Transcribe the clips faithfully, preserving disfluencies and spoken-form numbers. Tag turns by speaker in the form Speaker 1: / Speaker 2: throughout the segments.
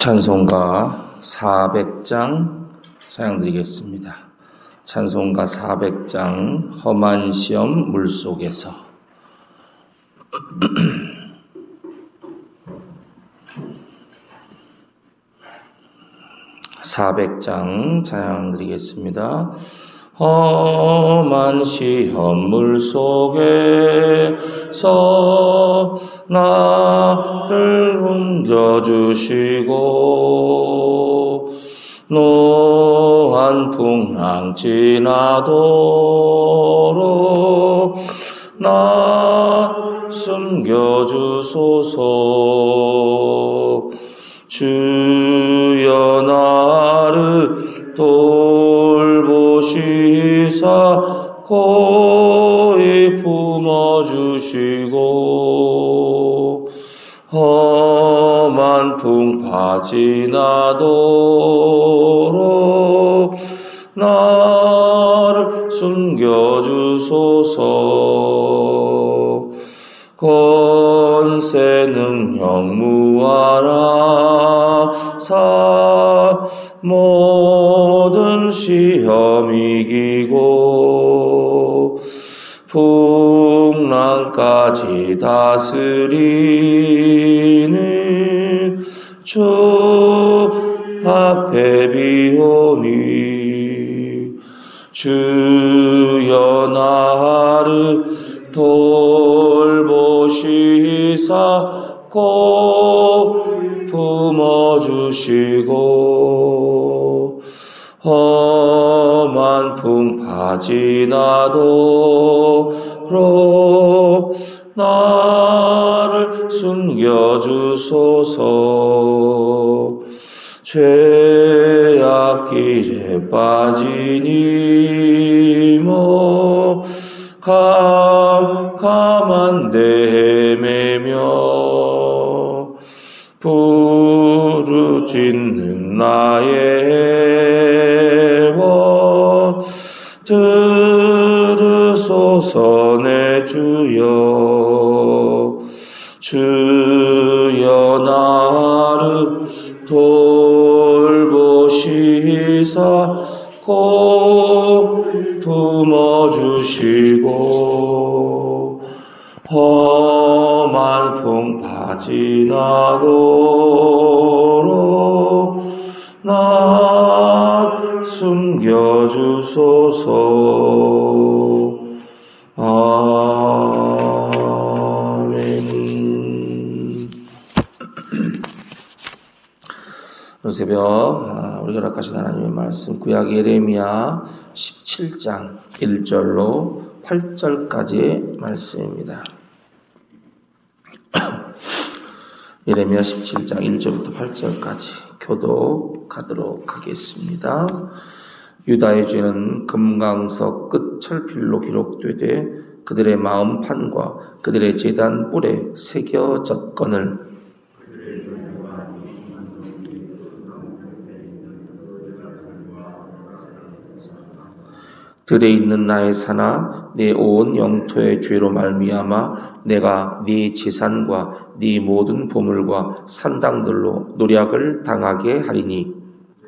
Speaker 1: 찬송가 사백 장 사양드리겠습니다. 찬송가 사백 장 험한 시험 물속에서. 사백 장 찬양드리겠습니다. 험한 시험 물속에서 나를 옮겨주시고 노한 풍랑 지나도록 나 숨겨주소서. 주여 나를 돌보시사 고이 품어주시고 험한 풍파 지나도록 나를 숨겨주소서. 권세 능력 무한하사 모든 시험 이기고 풍랑까지 다스리는 주 앞에 비오니 주여 나를 돌보시사 꼭 품어주시고 험한 풍파 지나도록 나를 숨겨주소서. 죄악 길에 빠지니 뭐 캄캄한 데 헤매며 부르짖는 나의 원 들으소서. 내 주여 주여 나를 돌보시사 꼭 품어주시고 험한 풍파 지나도록 나 숨겨주소서. 아멘. 오늘 새벽 우리 허락하신 하나님의 말씀 구약 예레미야 십칠 장 일 절로 팔 절까지의 말씀입니다. 예레미야 십칠 장 일 절부터 팔 절까지 교독하도록 하겠습니다. 유다의 죄는 금강석 끝 철필로 기록되되 그들의 마음 판과 그들의 제단 뿔에 새겨졌거늘 들에 있는 나의 산아 내 온 영토의 죄로 말미암아 내가 네 재산과 네 모든 보물과 산당들로 노략을 당하게 하리니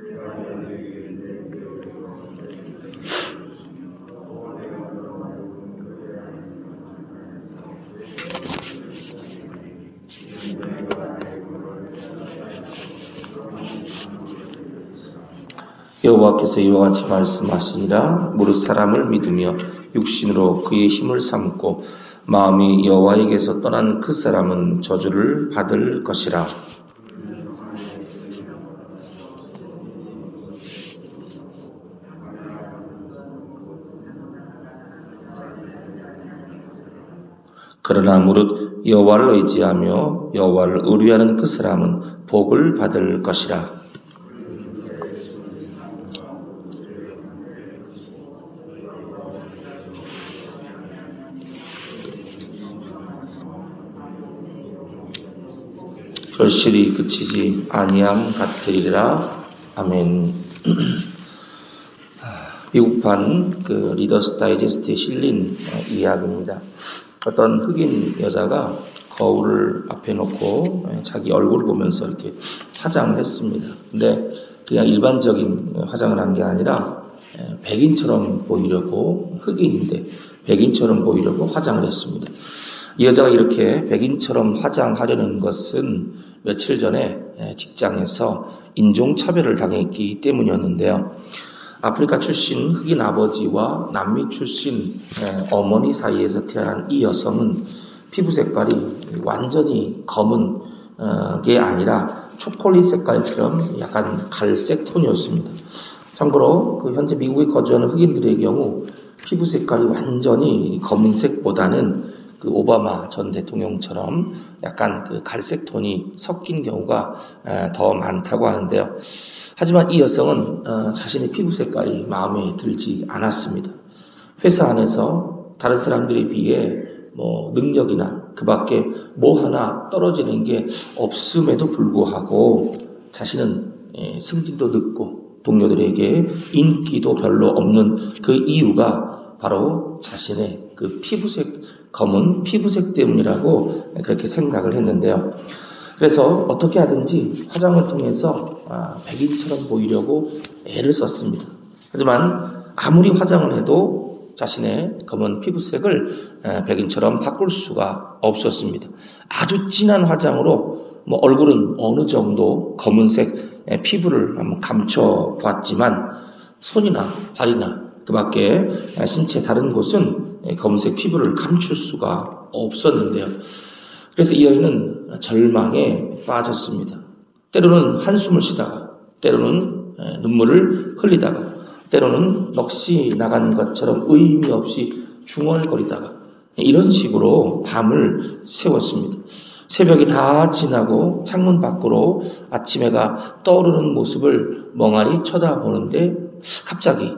Speaker 1: 여호와께서 이와 같이 말씀하시니라. 무릇 사람을 믿으며 육신으로 그의 힘을 삼고 마음이 여호와에게서 떠난 그 사람은 저주를 받을 것이라. 그러나 무릇 여호와를 의지하며 여호와를 의뢰하는 그 사람은 복을 받을 것이라. 결실이 그치지 아니함 같으리라. 아멘. 미국판 그 리더스 다이제스트에 실린 이야기입니다. 어떤 흑인 여자가 거울을 앞에 놓고 자기 얼굴을 보면서 이렇게 화장을 했습니다. 근데 그냥 일반적인 화장을 한 게 아니라 백인처럼 보이려고, 흑인인데 백인처럼 보이려고 화장을 했습니다. 이 여자가 이렇게 백인처럼 화장하려는 것은 며칠 전에 직장에서 인종차별을 당했기 때문이었는데요. 아프리카 출신 흑인 아버지와 남미 출신 어머니 사이에서 태어난 이 여성은 피부 색깔이 완전히 검은 게 아니라 초콜릿 색깔처럼 약간 갈색 톤이었습니다. 참고로 그 현재 미국에 거주하는 흑인들의 경우 피부 색깔이 완전히 검은색보다는 그 오바마 전 대통령처럼 약간 그 갈색 톤이 섞인 경우가 더 많다고 하는데요. 하지만 이 여성은 자신의 피부 색깔이 마음에 들지 않았습니다. 회사 안에서 다른 사람들에 비해 뭐 능력이나 그 밖에 뭐 하나 떨어지는 게 없음에도 불구하고 자신은 승진도 늦고 동료들에게 인기도 별로 없는 그 이유가 바로 자신의 그 피부색, 검은 피부색 때문이라고 그렇게 생각을 했는데요. 그래서 어떻게 하든지 화장을 통해서 백인처럼 보이려고 애를 썼습니다. 하지만 아무리 화장을 해도 자신의 검은 피부색을 백인처럼 바꿀 수가 없었습니다. 아주 진한 화장으로 뭐 얼굴은 어느 정도 검은색 피부를 한번 감춰봤지만 손이나 발이나 그 밖에 신체 다른 곳은 검은색 피부를 감출 수가 없었는데요. 그래서 이 여인은 절망에 빠졌습니다. 때로는 한숨을 쉬다가, 때로는 눈물을 흘리다가, 때로는 넋이 나간 것처럼 의미 없이 중얼거리다가 이런 식으로 밤을 새웠습니다. 새벽이 다 지나고 창문 밖으로 아침 해가 떠오르는 모습을 멍하니 쳐다보는데 갑자기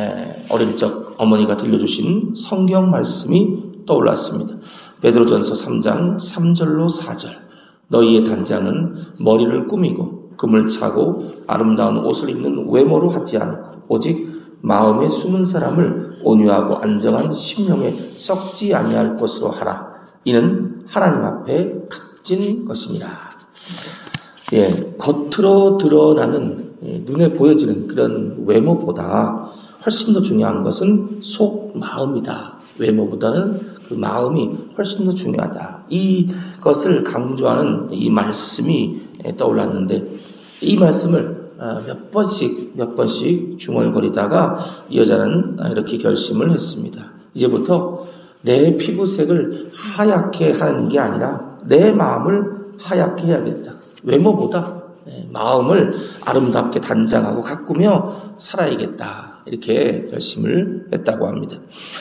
Speaker 1: 어릴 적 어머니가 들려주신 성경 말씀이 떠올랐습니다. 베드로전서 삼 장 삼 절로 사 절. 너희의 단장은 머리를 꾸미고 금을 차고 아름다운 옷을 입는 외모로 하지 않고 오직 마음에 숨은 사람을 온유하고 안정한 심령에 썩지 아니할 것으로 하라. 이는 하나님 앞에 값진 것이니라. 예, 겉으로 드러나는 예, 눈에 보여지는 그런 외모보다 훨씬 더 중요한 것은 속 마음이다. 외모보다는 그 마음이 훨씬 더 중요하다. 이것을 강조하는 이 말씀이 떠올랐는데 이 말씀을 몇 번씩 몇 번씩 중얼거리다가 이 여자는 이렇게 결심을 했습니다. 이제부터 내 피부색을 하얗게 하는 게 아니라 내 마음을 하얗게 해야겠다. 외모보다 마음을 아름답게 단장하고 가꾸며 살아야겠다. 이렇게 결심을 했다고 합니다.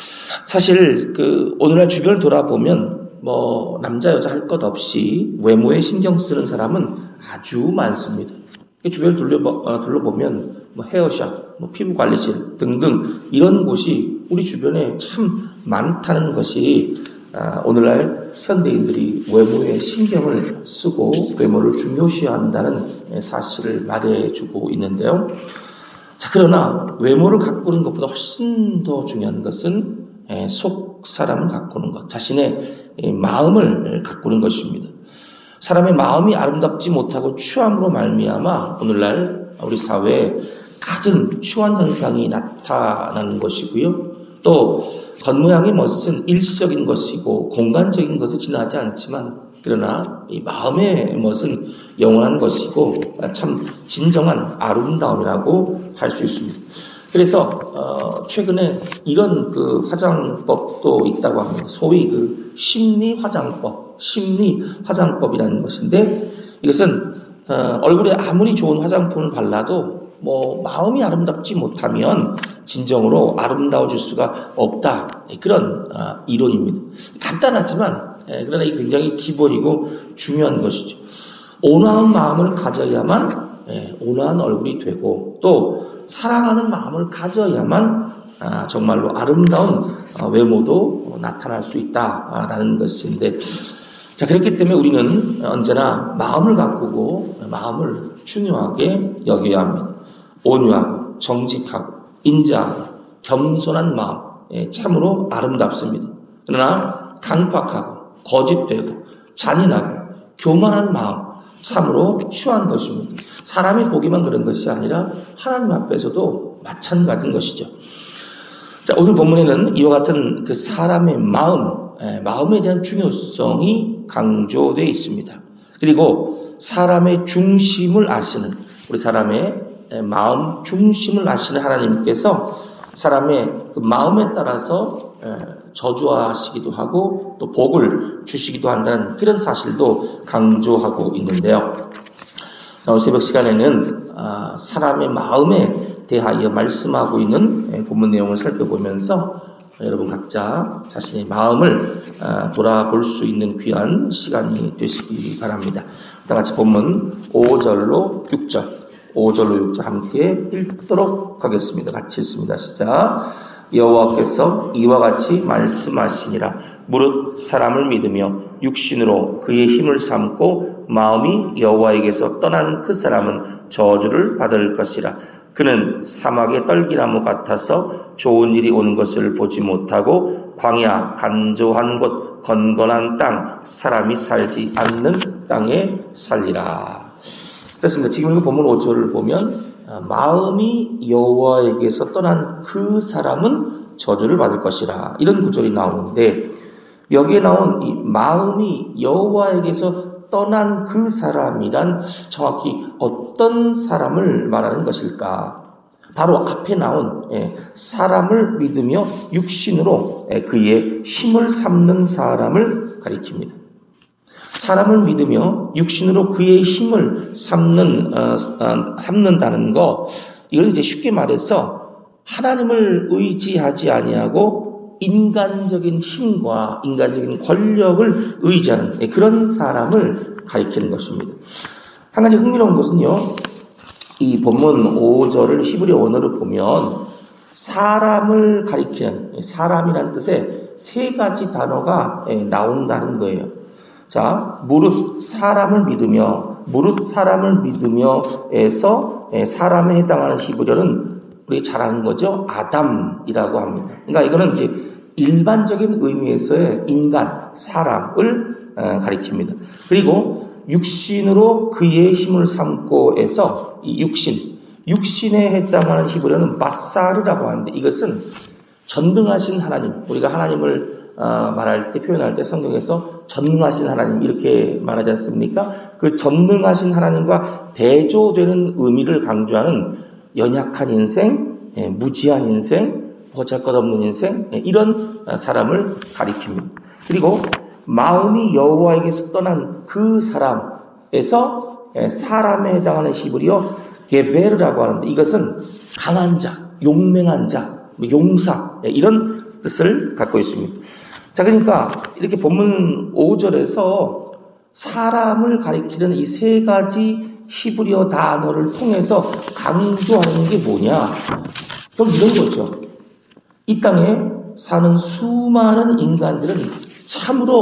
Speaker 1: 사실 그 오늘날 주변을 돌아보면 뭐 남자 여자 할 것 없이 외모에 신경 쓰는 사람은 아주 많습니다. 주변을 둘러보, 둘러보면 뭐 헤어샵, 뭐 피부관리실 등등 이런 곳이 우리 주변에 참 많다는 것이 오늘날 현대인들이 외모에 신경을 쓰고 외모를 중요시한다는 사실을 말해주고 있는데요. 자, 그러나 외모를 가꾸는 것보다 훨씬 더 중요한 것은 속 사람을 가꾸는 것, 자신의 마음을 가꾸는 것입니다. 사람의 마음이 아름답지 못하고 추함으로 말미암아 오늘날 우리 사회에 갖은 추한 현상이 나타나는 것이고요. 또 겉모양의 멋은 일시적인 것이고 공간적인 것을 지나지 않지만 그러나 이 마음의 멋은 영원한 것이고 참 진정한 아름다움이라고 할 수 있습니다. 그래서 어 최근에 이런 그 화장법도 있다고 합니다. 소위 그 심리 화장법, 심리 화장법이라는 것인데 이것은 어 얼굴에 아무리 좋은 화장품을 발라도 뭐 마음이 아름답지 못하면 진정으로 아름다워질 수가 없다. 그런 어 이론입니다. 간단하지만 예, 그러나 이게 굉장히 기본이고 중요한 것이죠. 온화한 마음을 가져야만 예, 온화한 얼굴이 되고 또 사랑하는 마음을 가져야만 아, 정말로 아름다운 어, 외모도 나타날 수 있다라는 것인데 자 그렇기 때문에 우리는 언제나 마음을 가꾸고 마음을 중요하게 여겨야 합니다. 온유하고 정직하고 인자하고 겸손한 마음 예, 참으로 아름답습니다. 그러나 강팍하고 거짓되고 잔인하고 교만한 마음, 참으로 추한 것입니다. 사람이 보기만 그런 것이 아니라 하나님 앞에서도 마찬가지인 것이죠. 자, 오늘 본문에는 이와 같은 그 사람의 마음, 마음에 대한 중요성이 강조되어 있습니다. 그리고 사람의 중심을 아시는, 우리 사람의 마음 중심을 아시는 하나님께서 사람의 그 마음에 따라서 저주하시기도 하고 또 복을 주시기도 한다는 그런 사실도 강조하고 있는데요. 오늘 새벽 시간에는 사람의 마음에 대하여 말씀하고 있는 본문 내용을 살펴보면서 여러분 각자 자신의 마음을 돌아볼 수 있는 귀한 시간이 되시기 바랍니다. 다 같이 본문 오 절로 육 절, 오 절로 육 절 함께 읽도록 하겠습니다. 같이 읽습니다. 시작. 여호와께서 이와 같이 말씀하시니라. 무릇 사람을 믿으며 육신으로 그의 힘을 삼고 마음이 여호와에게서 떠난 그 사람은 저주를 받을 것이라. 그는 사막의 떨기나무 같아서 좋은 일이 오는 것을 보지 못하고 광야 간조한 곳 건건한 땅 사람이 살지 않는 땅에 살리라. 그렇습니다. 지금 본문 오 절을 보면 마음이 여호와에게서 떠난 그 사람은 저주를 받을 것이라 이런 구절이 나오는데 여기에 나온 이 마음이 여호와에게서 떠난 그 사람이란 정확히 어떤 사람을 말하는 것일까? 바로 앞에 나온 사람을 믿으며 육신으로 그의 힘을 삼는 사람을 가리킵니다. 사람을 믿으며 육신으로 그의 힘을 삼는 어, 어, 삼는다는 거, 이건 이제 쉽게 말해서 하나님을 의지하지 아니하고 인간적인 힘과 인간적인 권력을 의지하는 그런 사람을 가리키는 것입니다. 한 가지 흥미로운 것은요, 이 본문 오 절을 히브리어 원어로 보면 사람을 가리키는, 사람이라는 뜻의 세 가지 단어가 나온다는 거예요. 자, 무릇 사람을 믿으며, 무릇 사람을 믿으며에서 사람에 해당하는 히브리어는 우리 잘 아는 거죠. 아담이라고 합니다. 그러니까 이거는 이제 일반적인 의미에서의 인간, 사람을 가리킵니다. 그리고 육신으로 그의 힘을 삼고에서 이 육신, 육신에 해당하는 히브리어는 바사르라고 하는데 이것은 전능하신 하나님, 우리가 하나님을 어, 말할 때, 표현할 때 성경에서 전능하신 하나님 이렇게 말하지 않습니까? 그 전능하신 하나님과 대조되는 의미를 강조하는 연약한 인생, 예, 무지한 인생, 보잘것없는 인생, 예, 이런 사람을 가리킵니다. 그리고 마음이 여호와에게서 떠난 그 사람에서 예, 사람에 해당하는 히브리어 게베르라고 하는데 이것은 강한 자, 용맹한 자, 용사, 예, 이런 뜻을 갖고 있습니다. 자, 그러니까 이렇게 본문 오 절에서 사람을 가리키는 이 세 가지 히브리어 단어를 통해서 강조하는 게 뭐냐? 그럼 이런 거죠. 이 땅에 사는 수많은 인간들은 참으로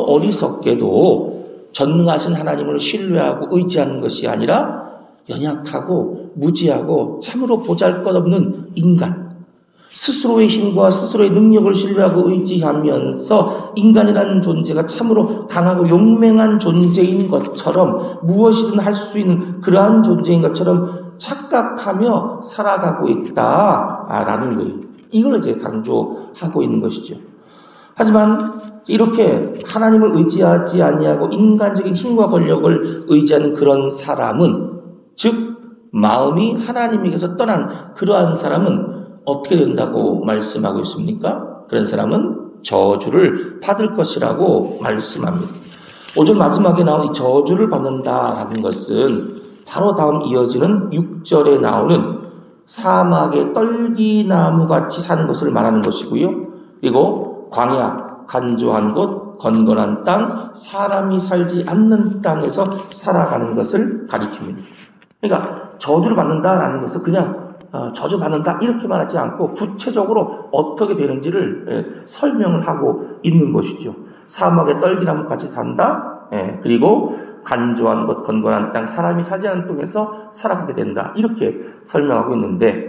Speaker 1: 어리석게도 전능하신 하나님을 신뢰하고 의지하는 것이 아니라 연약하고 무지하고 참으로 보잘것없는 인간, 스스로의 힘과 스스로의 능력을 신뢰하고 의지하면서 인간이라는 존재가 참으로 강하고 용맹한 존재인 것처럼 무엇이든 할 수 있는 그러한 존재인 것처럼 착각하며 살아가고 있다라는 거예요. 이걸 이제 강조하고 있는 것이죠. 하지만 이렇게 하나님을 의지하지 아니하고 인간적인 힘과 권력을 의지하는 그런 사람은, 즉 마음이 하나님에게서 떠난 그러한 사람은 어떻게 된다고 말씀하고 있습니까? 그런 사람은 저주를 받을 것이라고 말씀합니다. 오 절 마지막에 나온 이 저주를 받는다라는 것은 바로 다음 이어지는 육 절에 나오는 사막의 떨기나무같이 사는 것을 말하는 것이고요. 그리고 광야, 간조한 곳, 건건한 땅, 사람이 살지 않는 땅에서 살아가는 것을 가리킵니다. 그러니까 저주를 받는다라는 것은 그냥 어, 저주받는다 이렇게 말하지 않고 구체적으로 어떻게 되는지를 예, 설명을 하고 있는 것이죠. 사막의 떨기나무같이 산다. 예, 그리고 간조한 곳 건건한 땅 사람이 살지 않는 땅에서 살아가게 된다. 이렇게 설명하고 있는데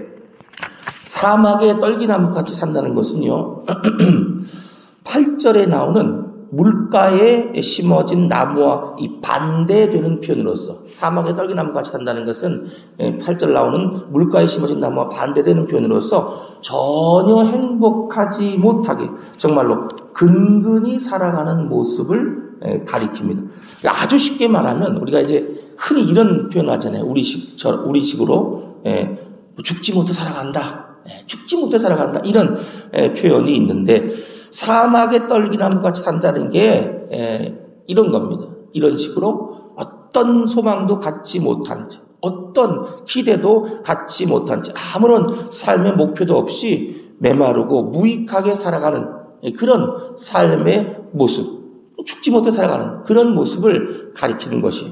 Speaker 1: 사막의 떨기나무같이 산다는 것은요. 팔 절에 나오는 물가에 심어진 나무와 이 반대되는 표현으로서 사막의 떨기나무 같이 산다는 것은 팔 절 나오는 물가에 심어진 나무와 반대되는 표현으로서 전혀 행복하지 못하게 정말로 근근히 살아가는 모습을 가리킵니다. 아주 쉽게 말하면 우리가 이제 흔히 이런 표현을 하잖아요. 우리식, 저, 우리식으로 죽지 못해 살아간다. 죽지 못해 살아간다. 이런 표현이 있는데 사막의 떨기나무 같이 산다는 게 에, 이런 겁니다. 이런 식으로 어떤 소망도 갖지 못한 채, 어떤 기대도 갖지 못한 채, 아무런 삶의 목표도 없이 메마르고 무익하게 살아가는 그런 삶의 모습, 죽지 못해 살아가는 그런 모습을 가리키는 것이에요.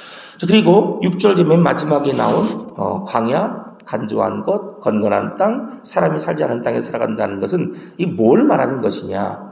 Speaker 1: 그리고 육 절 맨 마지막에 나온 어, 광야, 간조한 곳, 건건한 땅, 사람이 살지 않은 땅에 살아간다는 것은 이 뭘 말하는 것이냐?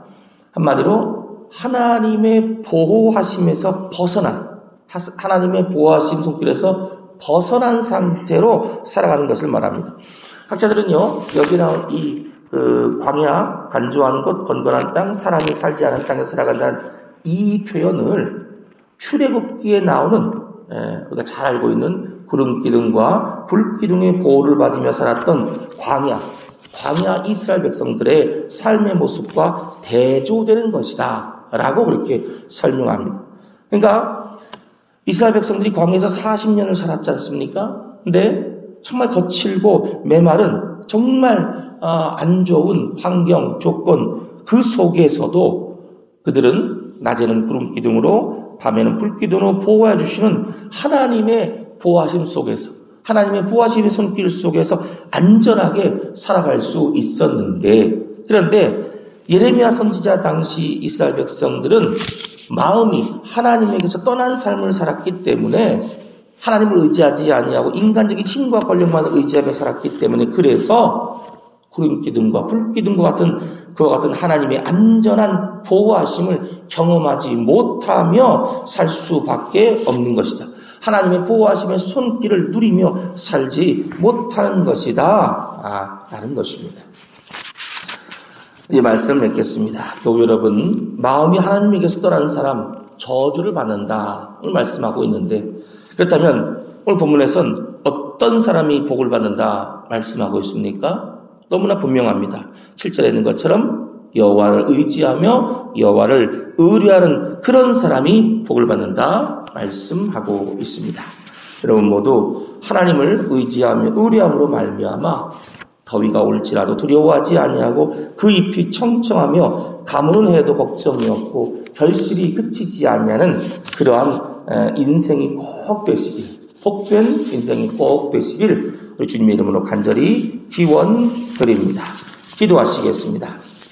Speaker 1: 한마디로 하나님의 보호하심에서 벗어난, 하나님의 보호하심 손길에서 벗어난 상태로 살아가는 것을 말합니다. 학자들은요, 여기 나온 이 그 광야, 간조한 곳, 건건한 땅, 사람이 살지 않은 땅에 살아간다는 이 표현을 출애굽기에 나오는 예, 우리가 잘 알고 있는 구름기둥과 불기둥의 보호를 받으며 살았던 광야, 광야 이스라엘 백성들의 삶의 모습과 대조되는 것이다 라고 그렇게 설명합니다. 그러니까 이스라엘 백성들이 광야에서 사십 년을 살았지 않습니까? 근데 정말 거칠고 메마른 정말 안 좋은 환경, 조건 그 속에서도 그들은 낮에는 구름기둥으로 밤에는 불기둥으로 보호해 주시는 하나님의 보호하심 속에서 하나님의 보호하심의 손길 속에서 안전하게 살아갈 수 있었는데 그런데 예레미야 선지자 당시 이스라엘 백성들은 마음이 하나님에게서 떠난 삶을 살았기 때문에 하나님을 의지하지 아니하고 인간적인 힘과 권력만 의지하며 살았기 때문에 그래서 구름기둥과 불기둥과 같은 그와 같은 하나님의 안전한 보호하심을 경험하지 못하며 살 수밖에 없는 것이다. 하나님의 보호하심의 손길을 누리며 살지 못하는 것이다. 아, 라는 것입니다. 이 말씀을 맺겠습니다. 교우 여러분, 마음이 하나님에게서 떠난 사람 저주를 받는다. 를 말씀하고 있는데 그렇다면 오늘 본문에선 어떤 사람이 복을 받는다 말씀하고 있습니까? 너무나 분명합니다. 칠 절에 있는 것처럼 여호와를 의지하며 여호와를 의뢰하는 그런 사람이 복을 받는다 말씀하고 있습니다. 여러분 모두 하나님을 의지하며 의뢰함으로 말미암아 더위가 올지라도 두려워하지 아니하고 그 잎이 청청하며 가물은 해도 걱정이 없고 결실이 그치지 아니하는 그러한 인생이 꼭 되시길, 복된 인생이 꼭 되시길 우리 주님의 이름으로 간절히 기원드립니다. 기도하시겠습니다.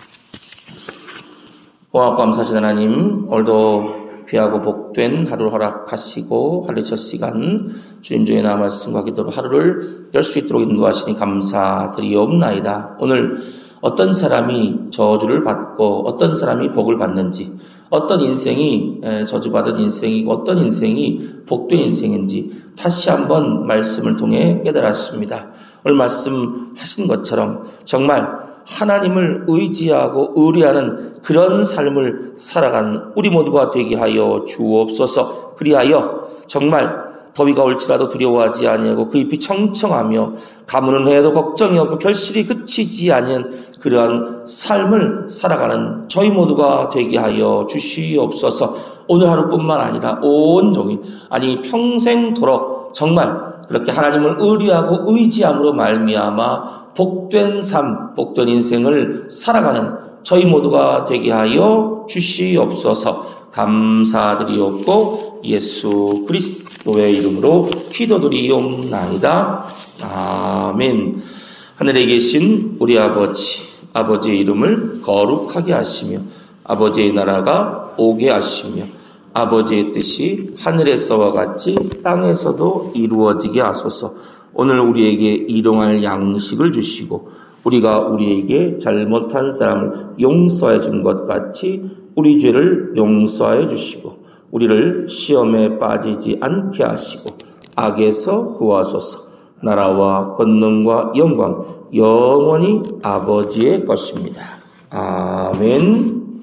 Speaker 1: 고맙고 감사하신 하나님, 오늘도 귀하고 복된 하루를 허락하시고 하루의 첫 시간 주님 주의 나 말씀과 기도로 하루를 열 수 있도록 인도하시니 감사드리옵나이다. 오늘 어떤 사람이 저주를 받고 어떤 사람이 복을 받는지, 어떤 인생이 저주받은 인생이고 어떤 인생이 복된 인생인지 다시 한번 말씀을 통해 깨달았습니다. 오늘 말씀하신 것처럼 정말 하나님을 의지하고 의뢰하는 그런 삶을 살아가는 우리 모두가 되게 하여 주옵소서. 그리하여 정말 더위가 올지라도 두려워하지 아니하고 그 잎이 청청하며 가무는 해도 걱정이 없고 결실이 그치지 아니한 그러한 삶을 살아가는 저희 모두가 되게 하여 주시옵소서. 오늘 하루뿐만 아니라 온종일 아니 평생도록 정말 그렇게 하나님을 의뢰하고 의지함으로 말미암아 복된 삶, 복된 인생을 살아가는 저희 모두가 되게 하여 주시옵소서. 감사드리옵고 예수 그리스도의 이름으로 기도드리옵나이다. 아멘. 하늘에 계신 우리 아버지, 아버지의 이름을 거룩하게 하시며 아버지의 나라가 오게 하시며 아버지의 뜻이 하늘에서와 같이 땅에서도 이루어지게 하소서. 오늘 우리에게 일용할 양식을 주시고 우리가 우리에게 잘못한 사람을 용서해 준 것 같이 우리 죄를 용서해 주시고 우리를 시험에 빠지지 않게 하시고 악에서 구하소서. 나라와 권능과 영광 영원히 아버지의 것입니다. 아멘.